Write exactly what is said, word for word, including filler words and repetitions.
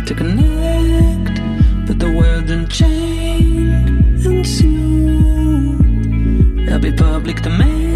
to connect, but the world's unchained, and soon there'll be public domain.